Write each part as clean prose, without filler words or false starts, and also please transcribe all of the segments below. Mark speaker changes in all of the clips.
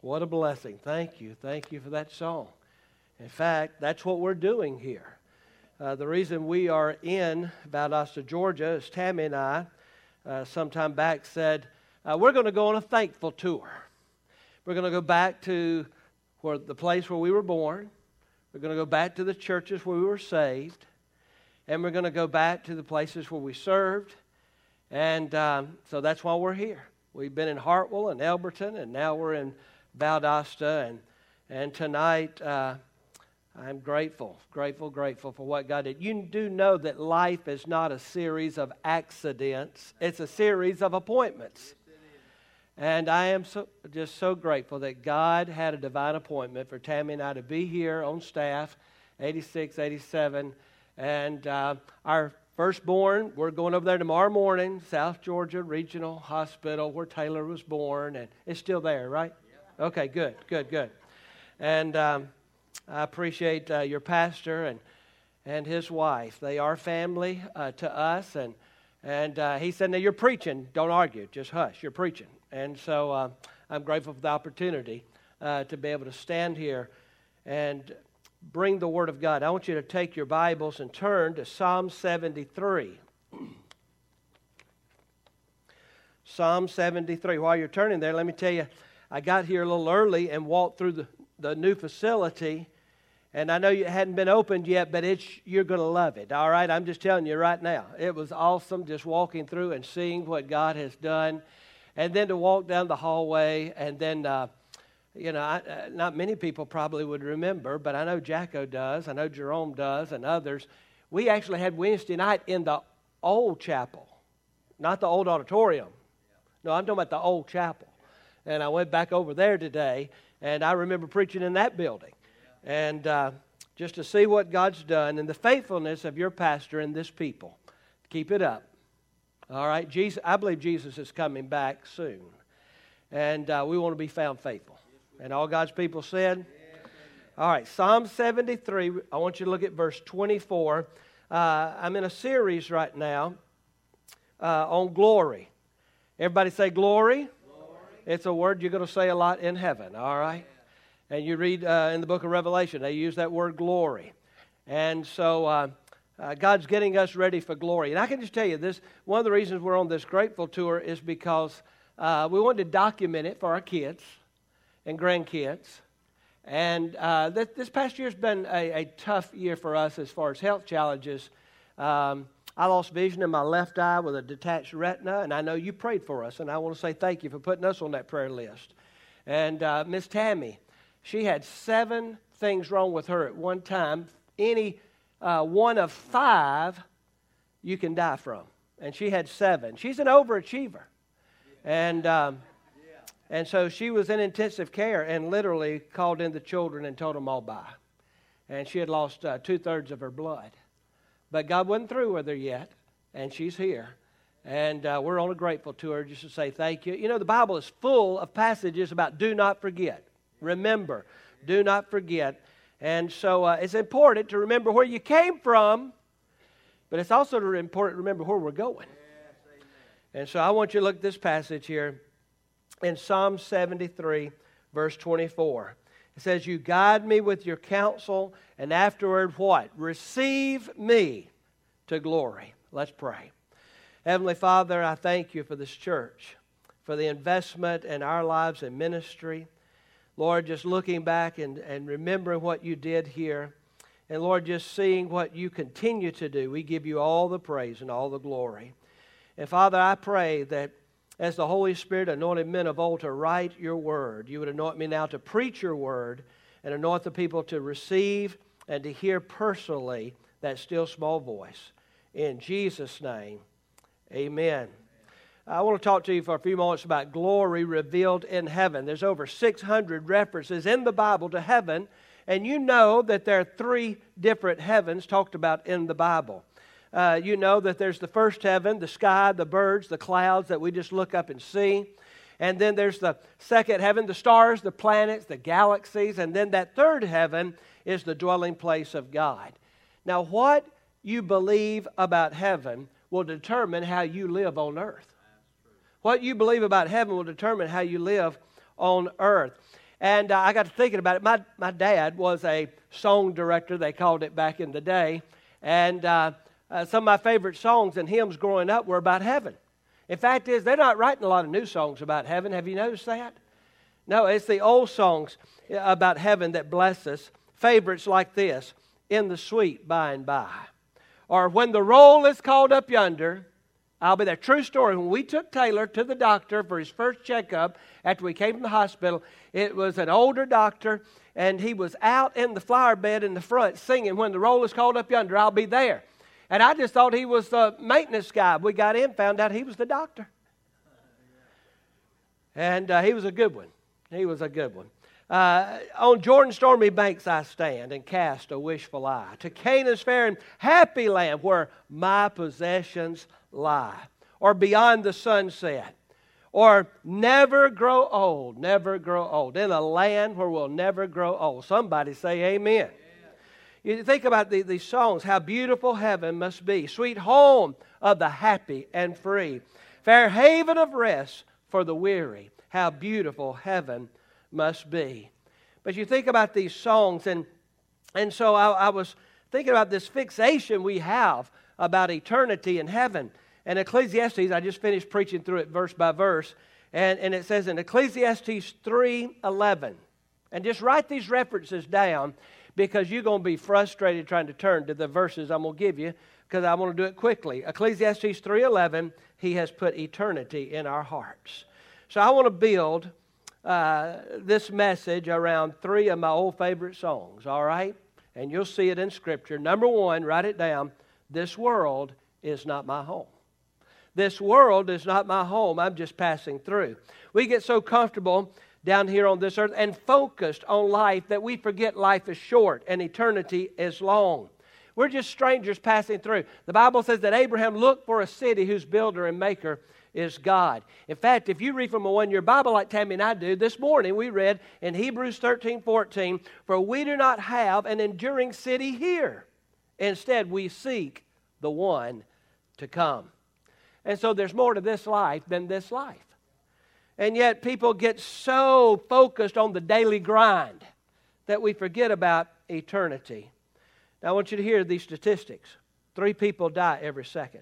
Speaker 1: What a blessing. Thank you. Thank you for that song. In fact, that's what we're doing here. The reason we are in Valdosta, Georgia, is Tammy and I, sometime back, said, we're going to go on a thankful tour. We're going to go back to the place where we were born. We're going to go back to the churches where we were saved. And we're going to go back to the places where we served. And so that's why we're here. We've been in Hartwell and Elberton, and now we're in Valdosta. And tonight, I'm grateful for what God did. You do know that life is not a series of accidents. It's a series of appointments. And I am just so grateful that God had a divine appointment for Tammy and I to be here on staff, 86, 87. And our firstborn, we're going over there tomorrow morning, South Georgia Regional Hospital, where Taylor was born. And it's still there, right? Yeah. Okay, good. And I appreciate your pastor and his wife. They are family to us. And he said, now you're preaching. Don't argue. Just hush. You're preaching. And so I'm grateful for the opportunity to be able to stand here and bring the Word of God. I want you to take your Bibles and turn to Psalm 73. Psalm 73. While you're turning there, let me tell you, I got here a little early and walked through the new facility. And I know it hadn't been opened yet, but you're going to love it, all right? I'm just telling you right now. It was awesome just walking through and seeing what God has done. And then to walk down the hallway, and then, not many people probably would remember, but I know Jacko does, I know Jerome does, and others. We actually had Wednesday night in the old chapel, not the old auditorium. No, I'm talking about the old chapel. And I went back over there today, and I remember preaching in that building. And just to see what God's done and the faithfulness of your pastor and this people. Keep it up. All right? I believe Jesus is coming back soon. And we want to be found faithful. And all God's people said? All right, Psalm 73. I want you to look at verse 24. I'm in a series right now on glory. Everybody say glory. It's a word you're going to say a lot in heaven, all right? And you read in the book of Revelation, they use that word glory. And so God's getting us ready for glory. And I can just tell you this, one of the reasons we're on this grateful tour is because we wanted to document it for our kids and grandkids. And this past year's been a tough year for us as far as health challenges. I lost vision in my left eye with a detached retina, and I know you prayed for us, and I want to say thank you for putting us on that prayer list. And Miss Tammy, she had 7 things wrong with her at one time. Any one of 5 you can die from. And she had 7. She's an overachiever. And so she was in intensive care and literally called in the children and told them all bye. And she had lost 2/3 of her blood. But God wasn't through with her yet, and she's here. And we're on a grateful tour just to say thank you. You know, the Bible is full of passages about do not forget. Remember, do not forget. And so it's important to remember where you came from, but it's also important to remember where we're going. Yes, and so I want you to look at this passage here in Psalm 73, verse 24. It says, you guide me with your counsel, and afterward what? Receive me to glory. Let's pray. Heavenly Father, I thank you for this church, for the investment in our lives and ministry. Lord, just looking back and remembering what you did here. And Lord, just seeing what you continue to do. We give you all the praise and all the glory. And Father, I pray that as the Holy Spirit anointed men of old to write your word, you would anoint me now to preach your word and anoint the people to receive and to hear personally that still small voice. In Jesus' name, amen. I want to talk to you for a few moments about glory revealed in heaven. There's over 600 references in the Bible to heaven, and you know that there are 3 different heavens talked about in the Bible. You know that there's the first heaven, the sky, the birds, the clouds that we just look up and see. And then there's the second heaven, the stars, the planets, the galaxies. And then that third heaven is the dwelling place of God. Now, what you believe about heaven will determine how you live on earth. What you believe about heaven will determine how you live on earth. And I got to thinking about it. My dad was a song director, they called it back in the day. And some of my favorite songs and hymns growing up were about heaven. In fact, they're not writing a lot of new songs about heaven. Have you noticed that? No, it's the old songs about heaven that bless us. Favorites like this, In the Sweet By and By. Or When the Roll is Called Up Yonder, I'll be there. True story. When we took Taylor to the doctor for his first checkup after we came from the hospital, it was an older doctor, and he was out in the flower bed in the front singing, When the Roll is Called Up Yonder, I'll be there. And I just thought he was the maintenance guy. We got in, found out he was the doctor. And he was a good one. He was a good one. On Jordan's stormy banks I stand and cast a wishful eye to Canaan's fair and happy land where my possessions lie. Or beyond the sunset. Or never grow old, never grow old. In a land where we'll never grow old. Somebody say amen. You think about these songs, how beautiful heaven must be. Sweet home of the happy and free. Fair haven of rest for the weary. How beautiful heaven must be. But you think about these songs, and so I was thinking about this fixation we have about eternity in heaven. And Ecclesiastes, I just finished preaching through it verse by verse, and it says in Ecclesiastes 3:11, and just write these references down, because you're going to be frustrated trying to turn to the verses I'm going to give you, because I want to do it quickly. Ecclesiastes 3:11, He has put eternity in our hearts. So I want to build this message around three of my old favorite songs, all right? And you'll see it in Scripture. Number one, write it down. This world is not my home. This world is not my home. I'm just passing through. We get so comfortable down here on this earth and focused on life that we forget life is short and eternity is long. We're just strangers passing through. The Bible says that Abraham looked for a city whose builder and maker is God. In fact, if you read from a one-year Bible like Tammy and I do, this morning we read in Hebrews 13:14, for we do not have an enduring city here. Instead, we seek the one to come. And so there's more to this life than this life. And yet people get so focused on the daily grind that we forget about eternity. Now I want you to hear these statistics. 3 people die every second.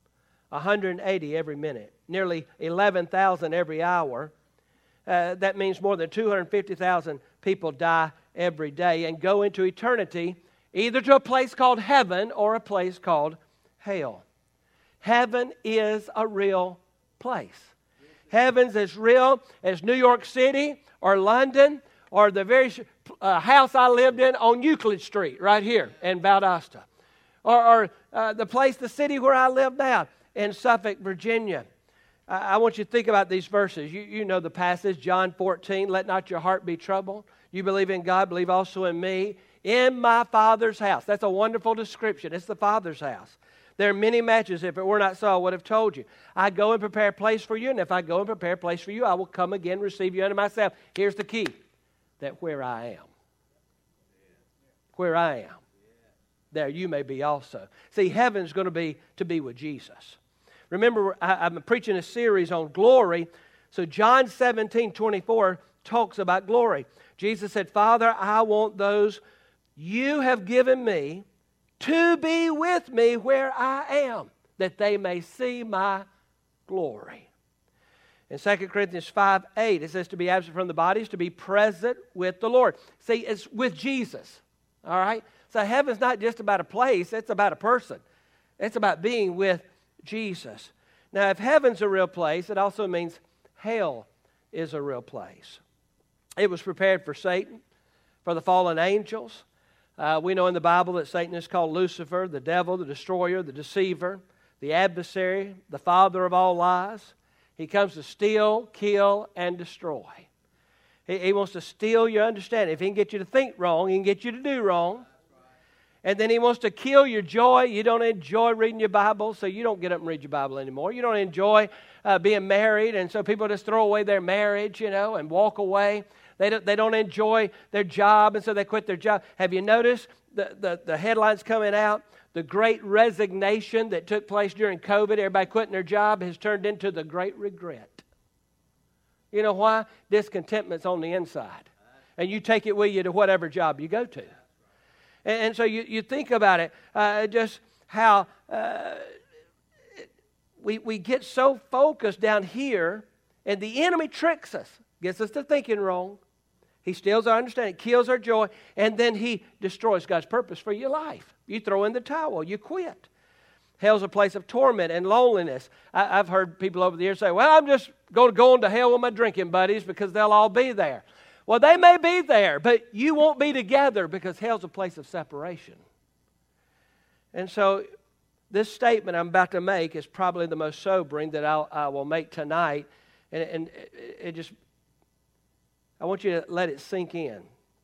Speaker 1: 180 every minute. Nearly 11,000 every hour. That means more than 250,000 people die every day and go into eternity, either to a place called heaven or a place called hell. Heaven is a real place. Heaven's as real as New York City or London or the very house I lived in on Euclid Street right here in Valdosta. Or the city where I live now in Suffolk, Virginia. I want you to think about these verses. You know the passage, John 14, let not your heart be troubled. You believe in God, believe also in me. In my Father's house. That's a wonderful description. It's the Father's house. There are many matches. If it were not so, I would have told you. I go and prepare a place for you, and if I go and prepare a place for you, I will come again, receive you unto myself. Here's the key, that where I am, there you may be also. See, heaven's going to be with Jesus. Remember, I'm preaching a series on glory. So John 17:24 talks about glory. Jesus said, Father, I want those you have given me to be with me where I am, that they may see my glory. In 2 Corinthians 5:8, it says to be absent from the body is to be present with the Lord. See, it's with Jesus, all right? So heaven's not just about a place, it's about a person. It's about being with Jesus. Now, if heaven's a real place, it also means hell is a real place. It was prepared for Satan, for the fallen angels. We know in the Bible that Satan is called Lucifer, the devil, the destroyer, the deceiver, the adversary, the father of all lies. He comes to steal, kill, and destroy. He wants to steal your understanding. If he can get you to think wrong, he can get you to do wrong. And then he wants to kill your joy. You don't enjoy reading your Bible, so you don't get up and read your Bible anymore. You don't enjoy being married, and so people just throw away their marriage, and walk away. They don't enjoy their job, and so they quit their job. Have you noticed the headlines coming out? The great resignation that took place during COVID, everybody quitting their job, has turned into the great regret. You know why? Discontentment's on the inside. And you take it with you to whatever job you go to. And so you think about it, just how we get so focused down here, and the enemy tricks us, gets us to thinking wrong. He steals our understanding, kills our joy, and then he destroys God's purpose for your life. You throw in the towel, you quit. Hell's a place of torment and loneliness. I've heard people over the years say, well, I'm just going to go into hell with my drinking buddies because they'll all be there. Well, they may be there, but you won't be together because hell's a place of separation. And so this statement I'm about to make is probably the most sobering that I will make tonight. And it just, I want you to let it sink in.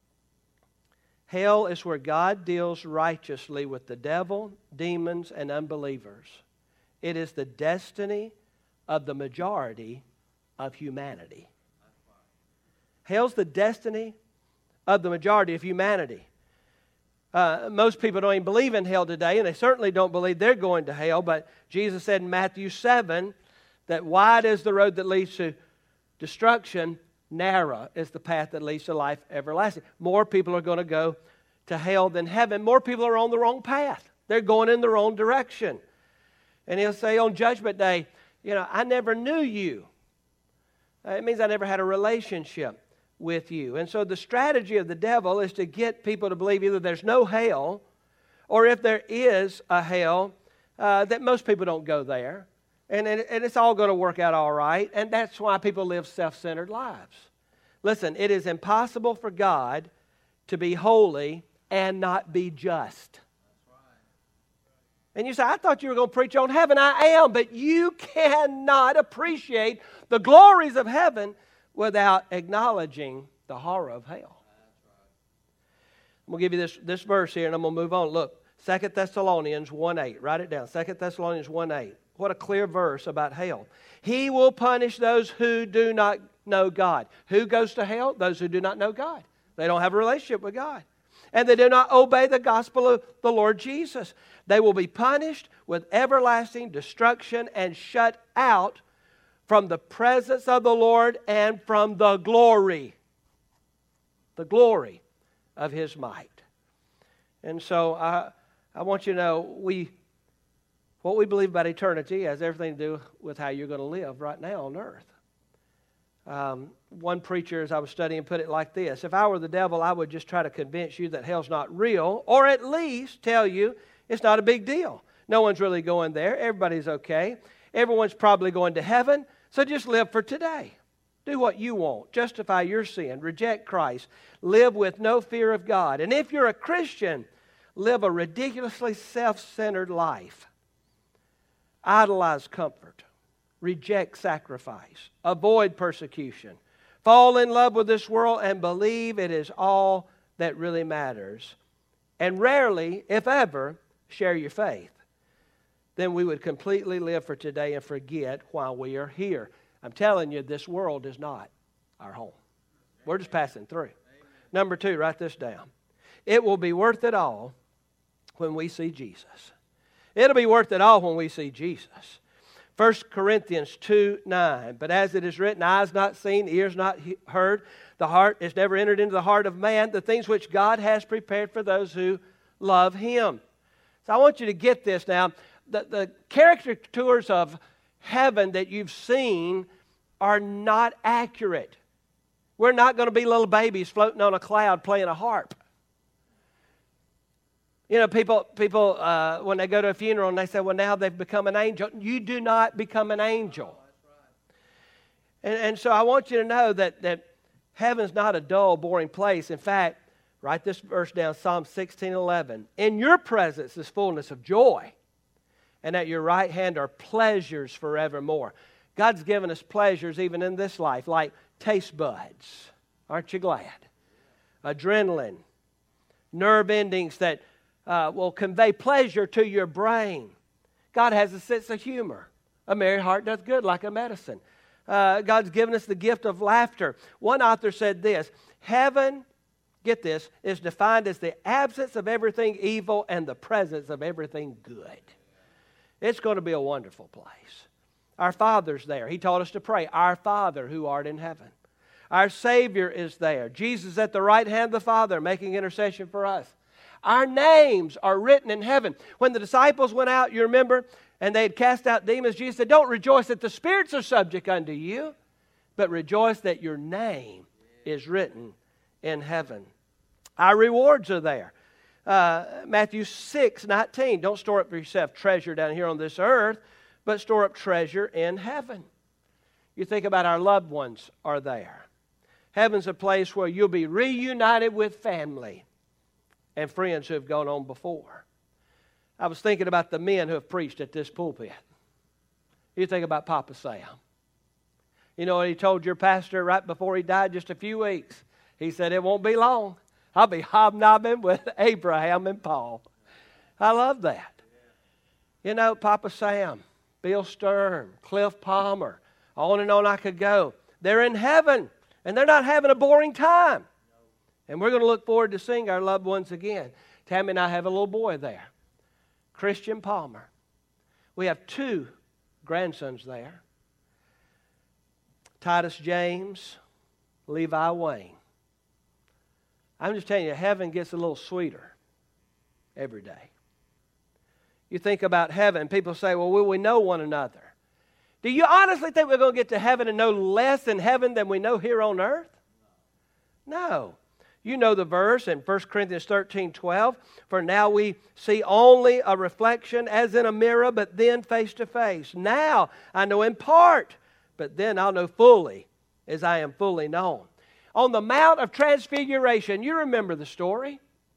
Speaker 1: Hell is where God deals righteously with the devil, demons, and unbelievers. It is the destiny of the majority of humanity. Hell's the destiny of the majority of humanity. Most people don't even believe in hell today, and they certainly don't believe they're going to hell, but Jesus said in Matthew 7 that wide is the road that leads to destruction, narrow is the path that leads to life everlasting. More people are going to go to hell than heaven. More people are on the wrong path. They're going in the wrong direction. And he'll say on Judgment Day, I never knew you. It means I never had a relationship with you. And so the strategy of the devil is to get people to believe either there's no hell, or if there is a hell, that most people don't go there. And it's all going to work out all right. And that's why people live self-centered lives. Listen, it is impossible for God to be holy and not be just. And you say, I thought you were going to preach on heaven. I am, but you cannot appreciate the glories of heaven without acknowledging the horror of hell. I'm going to give you this verse here, and I'm going to move on. Look, 2 Thessalonians 1:8. Write it down. 2 Thessalonians 1:8. What a clear verse about hell. He will punish those who do not know God. Who goes to hell? Those who do not know God. They don't have a relationship with God. And they do not obey the gospel of the Lord Jesus. They will be punished with everlasting destruction and shut out from the presence of the Lord and from the glory of His might. And so I want you to know what we believe about eternity has everything to do with how you're going to live right now on earth. One preacher, as I was studying, put it like this: if I were the devil, I would just try to convince you that hell's not real, or at least tell you it's not a big deal. No one's really going there. Everybody's okay. Everyone's probably going to heaven. So just live for today. Do what you want. Justify your sin. Reject Christ. Live with no fear of God. And if you're a Christian, live a ridiculously self-centered life. Idolize comfort. Reject sacrifice. Avoid persecution. Fall in love with this world and believe it is all that really matters. And rarely, if ever, share your faith. Then we would completely live for today and forget why we are here. I'm telling you, this world is not our home. We're just passing through. Number 2, write this down. It will be worth it all when we see Jesus. It'll be worth it all when we see Jesus. 1 Corinthians 2:9. But as it is written, eyes not seen, ears not heard, the heart has never entered into the heart of man, the things which God has prepared for those who love Him. So I want you to get this now. The caricatures of heaven that you've seen are not accurate. We're not going to be little babies floating on a cloud playing a harp. People when they go to a funeral and they say, well, now they've become an angel. You do not become an angel. And so I want you to know that heaven's not a dull, boring place. In fact, write this verse down, Psalm 16:11. In your presence is fullness of joy, and at your right hand are pleasures forevermore. God's given us pleasures even in this life, like taste buds. Aren't you glad? Adrenaline, nerve endings that will convey pleasure to your brain. God has a sense of humor. A merry heart doth good like a medicine. God's given us the gift of laughter. One author said this: heaven, get this, is defined as the absence of everything evil and the presence of everything good. It's going to be a wonderful place. Our Father's there. He taught us to pray, Our Father who art in heaven. Our Savior is there. Jesus at the right hand of the Father making intercession for us. Our names are written in heaven. When the disciples went out, you remember, and they had cast out demons, Jesus said, don't rejoice that the spirits are subject unto you, but rejoice that your name is written in heaven. Our rewards are there. Matthew 6:19, don't store up for yourself treasure down here on this earth, but store up treasure in heaven. You think about our loved ones are there. Heaven's a place where you'll be reunited with family and friends who have gone on before. I was thinking about the men who have preached at this pulpit. You think about Papa Sam. You know what he told your pastor right before he died, just a few weeks? He said, it won't be long. I'll be hobnobbing with Abraham and Paul. I love that. You know, Papa Sam, Bill Stern, Cliff Palmer, on and on I could go. They're in heaven, and they're not having a boring time. And we're going to look forward to seeing our loved ones again. Tammy and I have a little boy there, Christian Palmer. We have 2 grandsons there, Titus James, Levi Wayne. I'm just telling you, heaven gets a little sweeter every day. You think about heaven, people say, well, will we know one another? Do you honestly think we're going to get to heaven and know less in heaven than we know here on earth? No. You know the verse in 1 Corinthians 13:12. For now we see only a reflection as in a mirror, but then face to face. Now I know in part, but then I'll know fully as I am fully known. On the Mount of Transfiguration, you remember the story.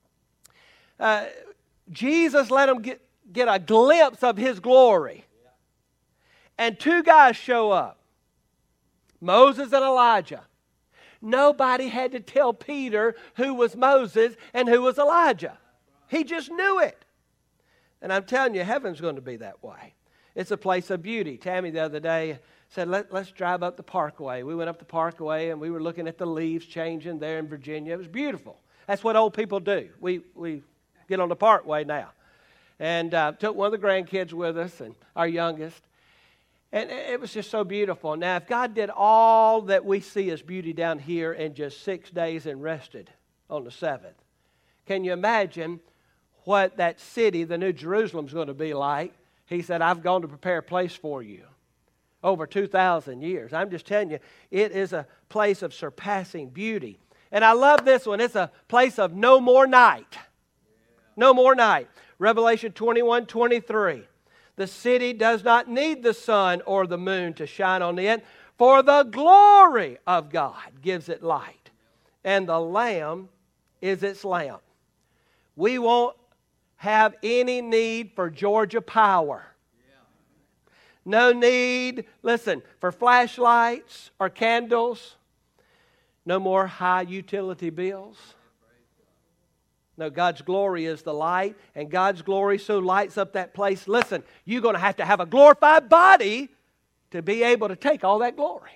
Speaker 1: Jesus let them get a glimpse of His glory. And 2 guys show up, Moses and Elijah. Nobody had to tell Peter who was Moses and who was Elijah. He just knew it. And I'm telling you, heaven's going to be that way. It's a place of beauty. Tammy the other day said, let's drive up the Parkway. We went up the Parkway and we were looking at the leaves changing there in Virginia. It was beautiful. That's what old people do. We get on the Parkway now. And took one of the grandkids with us, and our youngest. And it was just so beautiful. Now, if God did all that we see as beauty down here in just 6 days and rested on the 7th, can you imagine what that city, the New Jerusalem, is going to be like? He said, I've gone to prepare a place for you. Over 2,000 years. I'm just telling you, it is a place of surpassing beauty. And I love this one. It's a place of no more night. No more night. Revelation 21:23. The city does not need the sun or the moon to shine on it, for the glory of God gives it light, and the Lamb is its lamp. We won't have any need for Georgia Power. No need, listen, for flashlights or candles. No more high utility bills. No, God's glory is the light, and God's glory so lights up that place. Listen, you're going to have a glorified body to be able to take all that glory.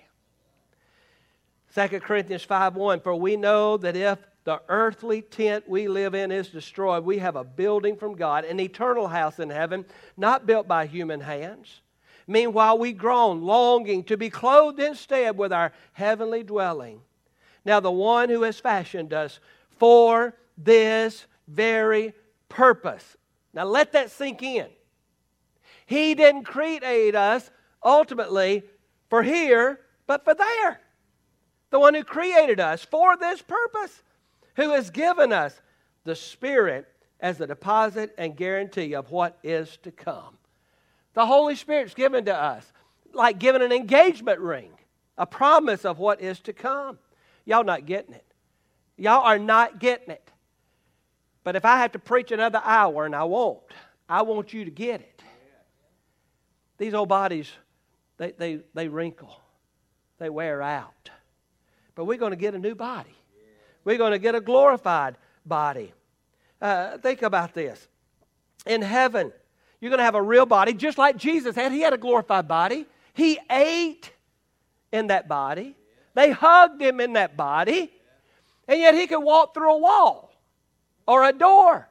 Speaker 1: 2 Corinthians 5:1, for we know that if the earthly tent we live in is destroyed, we have a building from God, an eternal house in heaven, not built by human hands. Meanwhile, we groan, longing to be clothed instead with our heavenly dwelling. Now, the one who has fashioned us for this very purpose. Now, let that sink in. He didn't create us ultimately for here, but for there. The one who created us for this purpose, who has given us the Spirit as a deposit and guarantee of what is to come. The Holy Spirit's given to us, like giving an engagement ring, a promise of what is to come. Y'all not getting it. Y'all are not getting it. But if I have to preach another hour, and I won't, I want you to get it. These old bodies, they wrinkle. They wear out. But we're going to get a new body. We're going to get a glorified body. Think about this. In heaven, you're going to have a real body, just like Jesus had. He had a glorified body. He ate in that body. They hugged Him in that body. And yet He could walk through a wall or a door.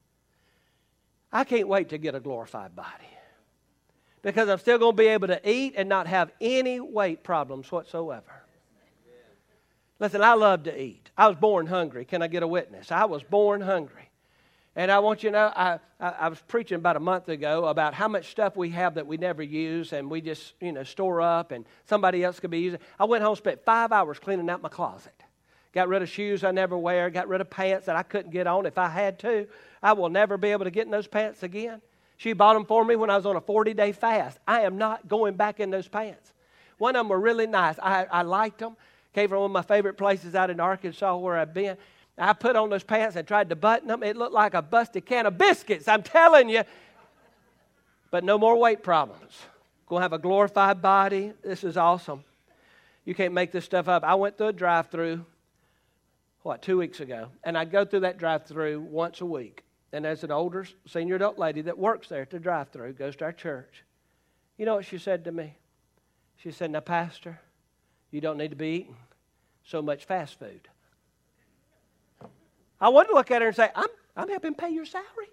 Speaker 1: I can't wait to get a glorified body, because I'm still going to be able to eat and not have any weight problems whatsoever. Listen, I love to eat. I was born hungry. Can I get a witness? I was born hungry. And I want you to know, I was preaching about a month ago about how much stuff we have that we never use and we just, store up and somebody else could be using. I went home, spent 5 hours cleaning out my closet. Got rid of shoes I never wear, got rid of pants that I couldn't get on if I had to. I will never be able to get in those pants again. She bought them for me when I was on a 40-day fast. I am not going back in those pants. One of them were really nice. I liked them. Came from one of my favorite places out in Arkansas where I've been. I put on those pants and tried to button them. It looked like a busted can of biscuits, I'm telling you. But no more weight problems. Going to have a glorified body. This is awesome. You can't make this stuff up. I went through a drive-through, 2 weeks ago. And I go through that drive-through once a week. And there's an older senior adult lady that works there at the drive-through, goes to our church. You know what she said to me? She said, "Now, Pastor, you don't need to be eating so much fast food." I wanted to look at her and say, I'm helping pay your salary.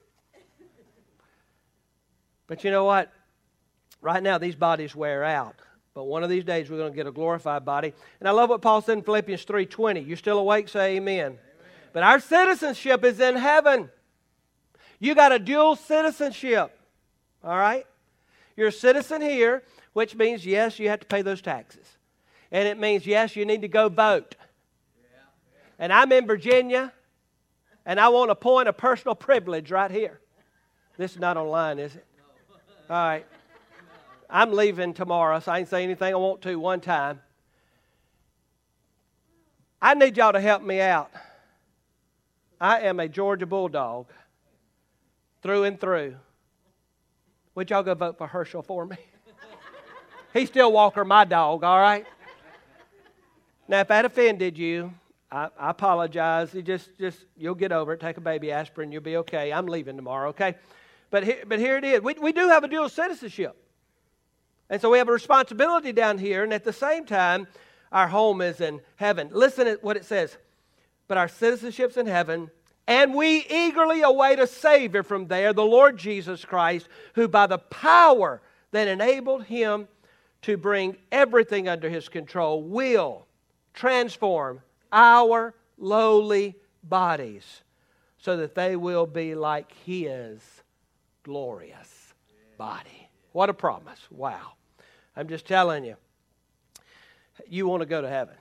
Speaker 1: But you know what? Right now, these bodies wear out. But one of these days, we're going to get a glorified body. And I love what Paul said in Philippians 3:20. You still awake? Say amen. Amen. But our citizenship is in heaven. You got a dual citizenship. All right? You're a citizen here, which means, yes, you have to pay those taxes. And it means, yes, you need to go vote. And I'm in Virginia, and I want a point of personal privilege right here. This is not online, is it? All right. I'm leaving tomorrow, so I ain't say anything I want to one time. I need y'all to help me out. I am a Georgia Bulldog through and through. Would y'all go vote for Herschel for me? He's still Walker, my dog, all right? Now, if that offended you, I apologize. You you'll get over it. Take a baby aspirin. You'll be okay. I'm leaving tomorrow, okay? But here it is. We do have a dual citizenship. And so we have a responsibility down here, and at the same time, our home is in heaven. Listen to what it says. But our citizenship's in heaven, and we eagerly await a Savior from there, the Lord Jesus Christ, who by the power that enabled Him to bring everything under His control will transform our lowly bodies so that they will be like His glorious body. What a promise. Wow. I'm just telling you, you want to go to heaven.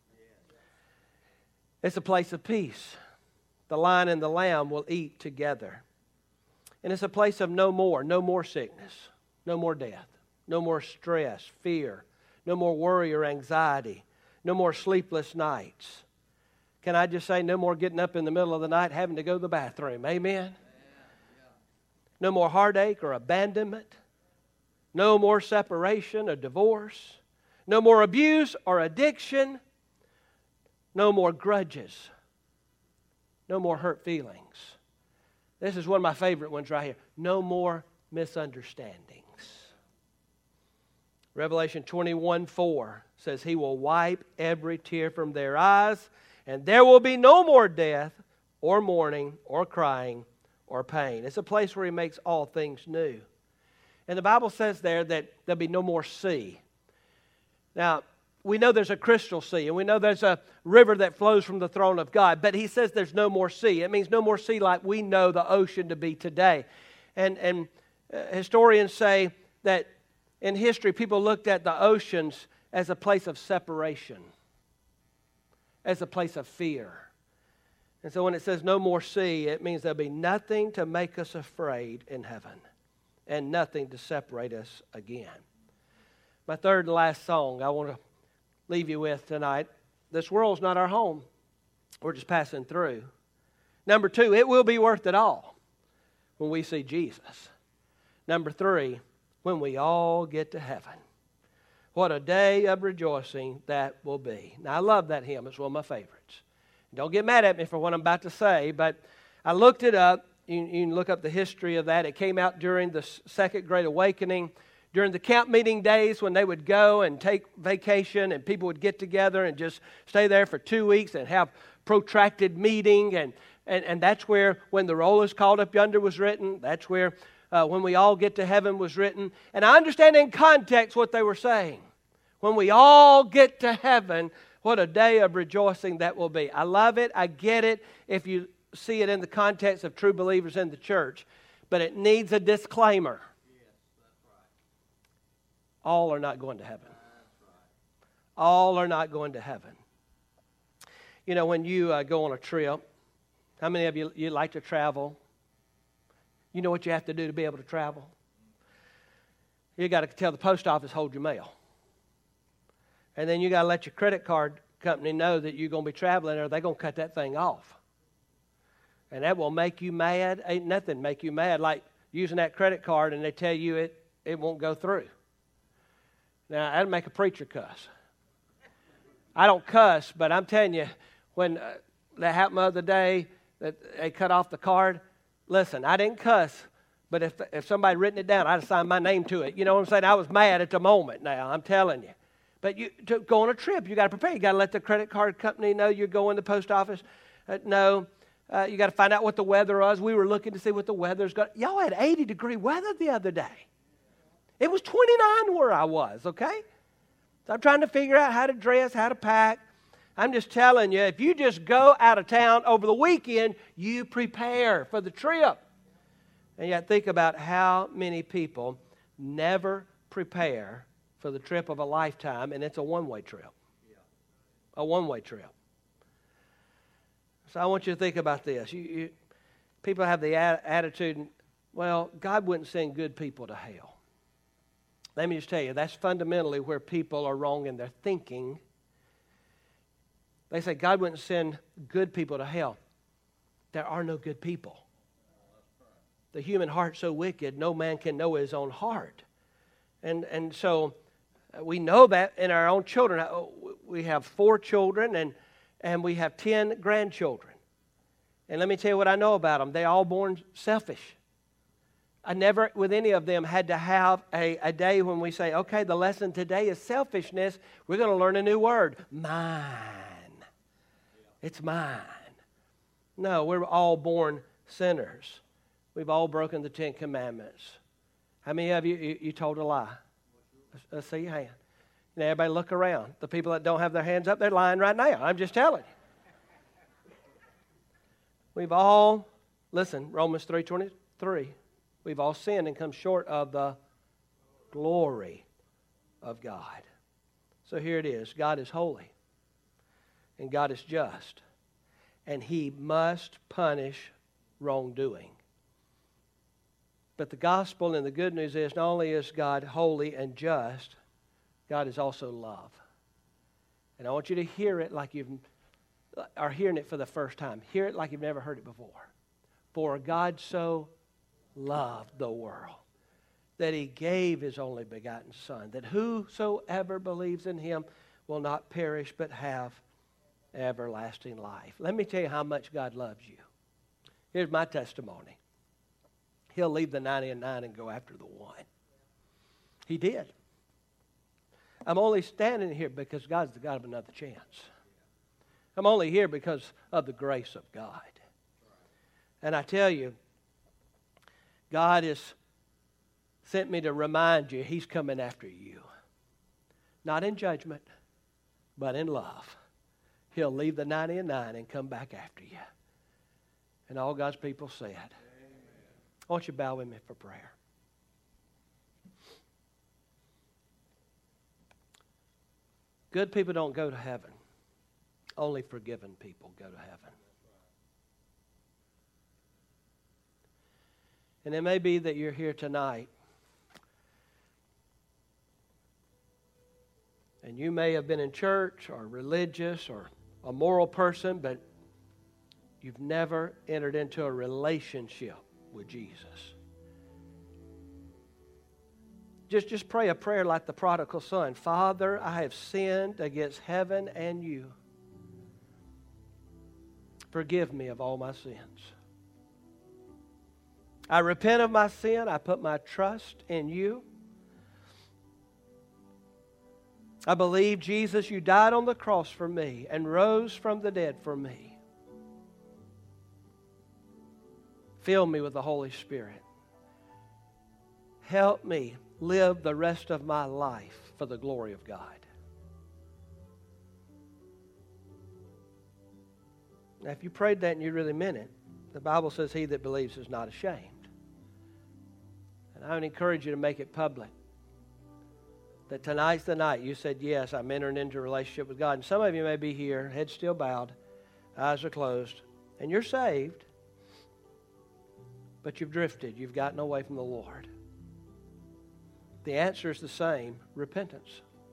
Speaker 1: It's a place of peace. The lion and the lamb will eat together. And it's a place of no more sickness, no more death, no more stress, fear, no more worry or anxiety, no more sleepless nights. Can I just say no more getting up in the middle of the night having to go to the bathroom? Amen? No more heartache or abandonment. No more separation or divorce. No more abuse or addiction. No more grudges. No more hurt feelings. This is one of my favorite ones right here. No more misunderstandings. Revelation 21:4 says He will wipe every tear from their eyes, and there will be no more death or mourning or crying or pain. It's a place where He makes all things new. And the Bible says there that there'll be no more sea. Now, we know there's a crystal sea, and we know there's a river that flows from the throne of God, but He says there's no more sea. It means no more sea like we know the ocean to be today. And historians say that in history, people looked at the oceans as a place of separation, as a place of fear. And so when it says no more sea, it means there'll be nothing to make us afraid in heaven and nothing to separate us again. My third and last song I want to leave you with tonight. This world's not our home. We're just passing through. Number 2, it will be worth it all when we see Jesus. Number 3, when we all get to heaven. What a day of rejoicing that will be. Now, I love that hymn. It's one of my favorites. Don't get mad at me for what I'm about to say, but I looked it up. You can look up the history of that. It came out during the Second Great Awakening, during the camp meeting days when they would go and take vacation and people would get together and just stay there for 2 weeks and have protracted meeting. And that's where When the Roll is Called Up Yonder was written. That's where When We All Get to Heaven was written. And I understand in context what they were saying. When we all get to heaven, What a day of rejoicing that will be. I love it. I get it if you see it in the context of true believers in the church. But it needs a disclaimer. All are not going to heaven. All are not going to heaven. You know, when you go on a trip, how many of you like to travel? You know what you have to do to be able to travel? You got to tell the post office, hold your mail. And then you got to let your credit card company know that you're going to be traveling, or they're going to cut that thing off. And that will make you mad. Ain't nothing make you mad like using that credit card and they tell you it won't go through. Now, that'd make a preacher cuss. I don't cuss, but I'm telling you, when that happened the other day, that they cut off the card, listen, I didn't cuss, but if somebody had written it down, I'd have signed my name to it. You know what I'm saying? I was mad at the moment now, I'm telling you. But to go on a trip, you got to prepare. You got to let the credit card company know you're going to the post office. No. You got to find out what the weather was. We were looking to see what the weather's got. Y'all had 80-degree weather the other day. It was 29 where I was, okay? So I'm trying to figure out how to dress, how to pack. I'm just telling you, if you just go out of town over the weekend, you prepare for the trip. And yet think about how many people never prepare for the trip of a lifetime, and it's a one-way trip. A one-way trip. So I want you to think about this. People have the attitude, well, God wouldn't send good people to hell. Let me just tell you, that's fundamentally where people are wrong in their thinking. They say God wouldn't send good people to hell. There are no good people. The human heart's so wicked, no man can know his own heart. And so we know that in our own children. We have 4 children, and we have 10 grandchildren. And let me tell you what I know about them. They're all born selfish. I never, with any of them, had to have a day when we say, okay, the lesson today is selfishness. We're going to learn a new word. Mine. It's mine. No, we're all born sinners. We've all broken the 10 Commandments. How many of you told a lie? Let's see your hand. Now, everybody look around. The people that don't have their hands up, they're lying right now. I'm just telling you. We've all, listen, Romans 3:23. We've all sinned and come short of the glory of God. So here it is. God is holy. And God is just. And He must punish wrongdoing. But the gospel and the good news is not only is God holy and just, God is also love. And I want you to hear it like you are hearing it for the first time. Hear it like you've never heard it before. For God so loved the world that He gave His only begotten Son, that whosoever believes in Him will not perish but have everlasting life. Let me tell you how much God loves you. Here's my testimony. He'll leave the 99 and go after the one. He did. I'm only standing here because God's the God of another chance. I'm only here because of the grace of God. And I tell you, God has sent me to remind you He's coming after you. Not in judgment, but in love. He'll leave the 99 and come back after you. And all God's people said, I want you to bow with me for prayer. Good people don't go to heaven. Only forgiven people go to heaven. And it may be that you're here tonight, and you may have been in church or religious or a moral person, but you've never entered into a relationship with Jesus. Just pray a prayer like the prodigal son. Father, I have sinned against heaven and you. Forgive me of all my sins. I repent of my sin. I put my trust in you. I believe, Jesus, you died on the cross for me and rose from the dead for me. Fill me with the Holy Spirit. Help me live the rest of my life for the glory of God. Now, if you prayed that and you really meant it, the Bible says he that believes is not ashamed. And I would encourage you to make it public. That tonight's the night you said, yes, I'm entering into a relationship with God. And some of you may be here, head still bowed, eyes are closed, and you're saved, but you've drifted. You've gotten away from the Lord. The answer is the same, repentance.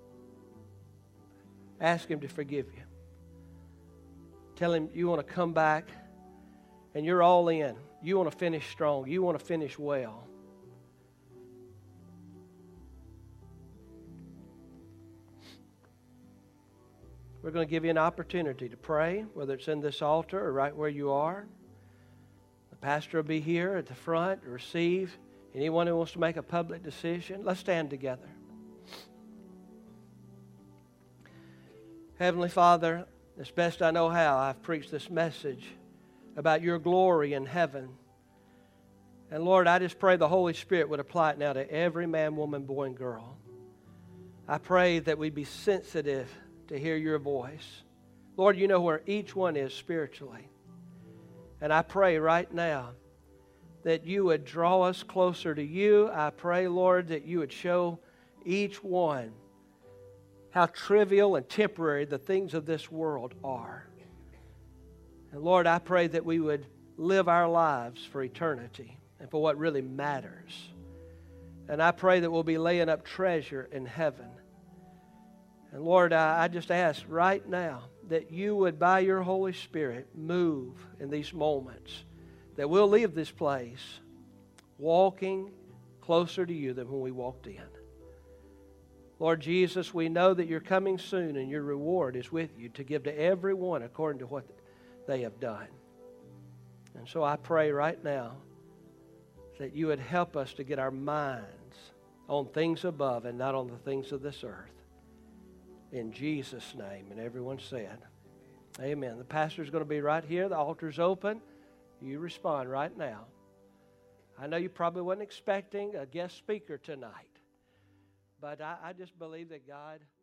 Speaker 1: Ask Him to forgive you. Tell Him you want to come back and you're all in. You want to finish strong. You want to finish well. We're going to give you an opportunity to pray, whether it's in this altar or right where you are. The pastor will be here at the front to receive anyone who wants to make a public decision. Let's stand together. Heavenly Father, as best I know how, I've preached this message about your glory in heaven. And Lord, I just pray the Holy Spirit would apply it now to every man, woman, boy, and girl. I pray that we'd be sensitive to hear your voice. Lord, you know where each one is spiritually. And I pray right now that you would draw us closer to you. I pray, Lord, that you would show each one how trivial and temporary the things of this world are. And Lord, I pray that we would live our lives for eternity and for what really matters. And I pray that we'll be laying up treasure in heaven. And Lord, I just ask right now that you would, by your Holy Spirit, move in these moments, that we'll leave this place walking closer to you than when we walked in. Lord Jesus, we know that you're coming soon and your reward is with you to give to everyone according to what they have done. And so I pray right now that you would help us to get our minds on things above and not on the things of this earth. In Jesus' name. And everyone said, amen. The pastor's going to be right here. The altar's open. You respond right now. I know you probably wasn't expecting a guest speaker tonight, but I just believe that God